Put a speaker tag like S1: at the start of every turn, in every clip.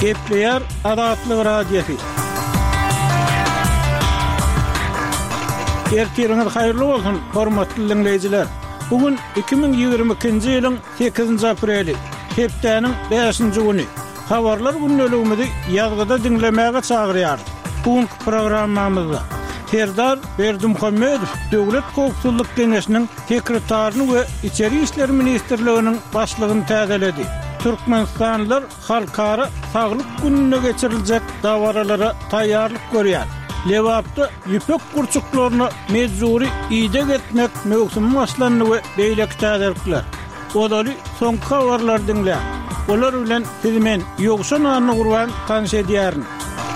S1: Kepler Adatlyk radiosu. Ertiriniz hayırlı olsun, hormatly dinleyijiler. Bugün 2022-nji ýylyň 8-nji apreli, hepdeniň 5-nji güni. Habarlar günnäligimizi ýazgyda dinlemäge çagyrýar. Bugünkü programmamyzda Serdar Berdimuhammedow Döwlet Howpsuzlyk Geňeşiniň sekretaryny we İçeri işler ministrliginiň başlygyny täzeledi. Türkmenistanlylar halkara saglyk gününe geçiriljek dawaralara taýýarlyk görýär. Lewapda ýüpek gurçuklaryny mejburi ýyda getmek mögsümi başlandy we beýleki täzelikler. Odaly soňky habarlar dinle. Olar bilen sizmen ýogşan anyny gurban tanış edýärin.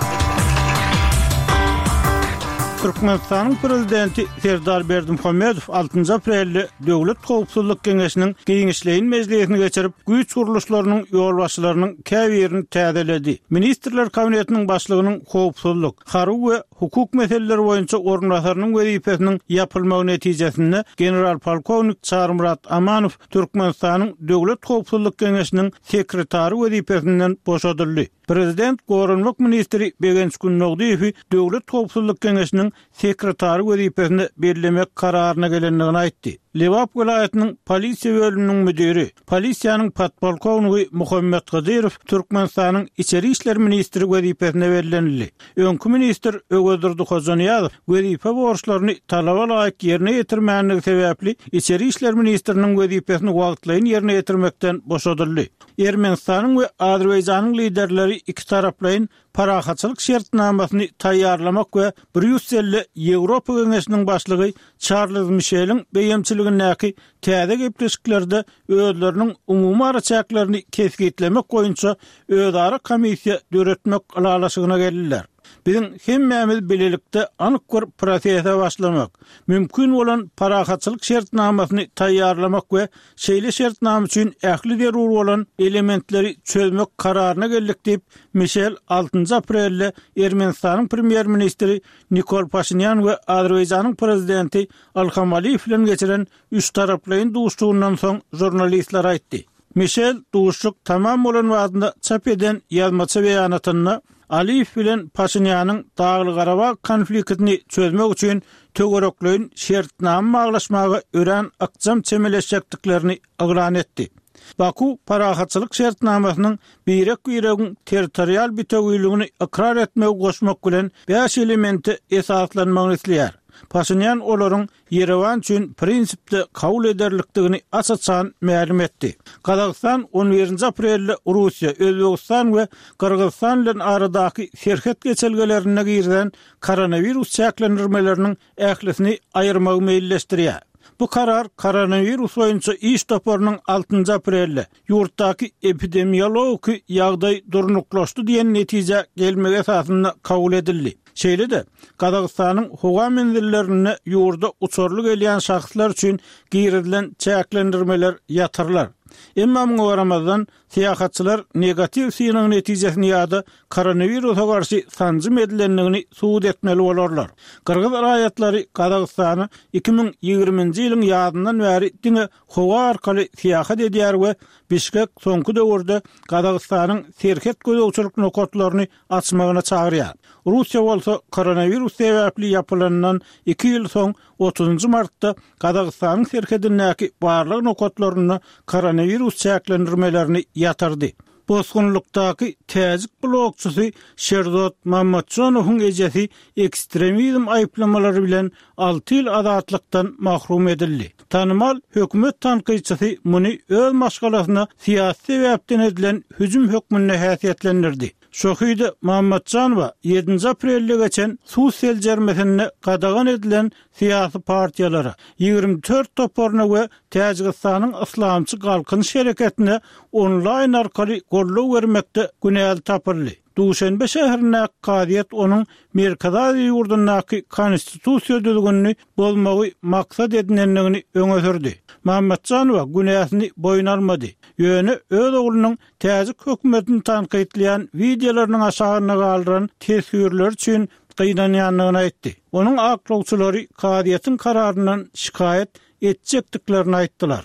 S1: Türkmenistan'ın prezidenti Serdar Berdimuhammedow 6 aprelde Döwlet Howpsuzlyk Geňeşiniň giňişleýin mejlisini geçirip güýç guruluşlarynyň ýolbaşçylarynyň käbirini täzeledi. Ministrler kabinetiniň başlygynyň howpsuzlyk, haruw we hukuk meseleleri boýunça ornatarynyň wezipesiniň ýapylmagy netijesinde general polkownik Çarmurat Amanow Türkmenistanyň Döwlet Howpsuzlyk Geňeşiniň sekretary wezipesinden boşadyldy. Prezident Gorunluk Ministri Begenç Günnogdiýew Döwlet Howpsuzlyk Geňeşiniň sekretary wezipesini bellemek kararyna gelendigini aýtdy. Lewap welaýatynyň polisiýa bölüminiň müdiri, polisiýanyň podpolkownigy Muhammed Gadyrow Türkmenistanyň İçeri işler ministri wezipesine berilenli. Öňkü ministr Ögödür Hojanyýazow wezipe borçlaryny talaba laýyk ýerine ýetirmänligi sebäpli İçeri işler ministriniň wezipesini wagtlaýyn ýerine ýetirmekden boşadyldy. Ermenistanyň we Azerbaýjanyň liderleri iki taraplaýyn parahatçylyk şertnamasyny taýýarlamak we Brüsselde Ýewropa Geňeşiniň başlygy Charles Michel'iň beýemçiligindäki täze gepleşiklerde özleriniň umumy araçaklaryny kesgitlemek boýunça özara komissiýa döretmek alalaşygyna geldiler. Bizim hemmämiz bilelikde anyk bir prosese başlamak, mümkin bolan parahatçylyk şertnamasyny taýýarlamak we şeýle şertnama üçin ähli derur bolan elementleri çözmek kararyna geldik diýip Michel 6 aprelde Ermenistanyň premier ministri Nikol Pashinyan we Azerbaýjanyň prezidenti Ilham Aliýew bilen geçiren üç taraplaýyn duşduğundan soň jurnalistler aýtdy. Michel duşuk tamam bolan wagtynda çap eden ýazmaça beýanatyna Aliýew bilen Pashinyanyň Dagly Garabag konfliktini çözmek üçin töwerekleýin şertnama maglaşmagy ören akjam çemeleşjekdiklerini aglan etdi. Baku parahatçylyk şertnamasynyň birek-biregiň territorial bütünlüğini ikrar etmegi goşmak bilen 5 elementi esaslanmagy isleýär. Pashinyan olaryň Yerevan üçin prinsipde kabul ederlikdigini açaçan ma'lum etdi. Kazakistan 11 aprelde Russiýa, Özbegistan we Kyrgyzstan bilen aradaky serhet geçelgelerine girden koronavirus çäklendirmeleriniň ählisini aýyrmagy meýilleşdirýär. Bu karar koronavirus boýunça iş toparynyň 6 aprelde ýurtdaky epidemiologik ýagdaý durnuklaşdy diýen netije gelmegi esasynda kabul edildi. Şeýle-de Kazakistanyň howa menzillerine ýurda uçurlyk elýän şahslar üçin girdilen çäklendirmeler ýatyrlar. Emma muňa garamazdan siýahatçylar negativ synyň netijesini ýa-da koronavirusa garşy sanjym edilendigini suwd etmeli bolarlar. Kyrgyz raýatlary Kazakystany 2020-nji ýylyň ýazyndan bäri diňe howa arkaly siýahat edýär we Bişkek soňky döwürde Kazakystanyň serhet gözegçilik nokatlaryny açmagyna çagyrýar. Russiýa bolsa koronavirus sebäpli ýapylanan 2 ýyl soň 30 martda Kazakystanyň serhetindäki barlyk nokatlaryny koronavirus çäklendirmelerini ýatyrdy. Bosgunlukdaky täzik blogçysy Sherzod Mammadjonowyň ejesi ekstremizm aýplamalary bilen 6 ýyl azatlykdan mahrum edildi. Tanymal hökümet tanqyçysy muny öz maşgalasyna siýasy sebäpden edilen hüjüm hökmüne häsiýetlendirdi. Şohydy Mammadjonowa 7 aprelde geçen suw seljermesine gadagan edilen siýasy partiýalara 24 toporuna we Täjikistanyň islamçy galkynyş hereketine onlaýn arkaly gollaw bermekde günäl tapyldy. Duşanbe şäherine qadiýet onuň Merkezi ýurdundaky konstitusiýa düzgünlüğini bolmagy maksat edinenligini öňe sürdi. Mammadjonowa günäsini boyun almady. Ýöne öz oglunyň täzik hökümetini tanqytlaýan videolarynyň aşagyna galdyran tesirler üçin gynanýanlygyny aýtdy. Onuň aklawçylary qadiýetin kararyndan şikayet etjekdiklerini aýtdylar.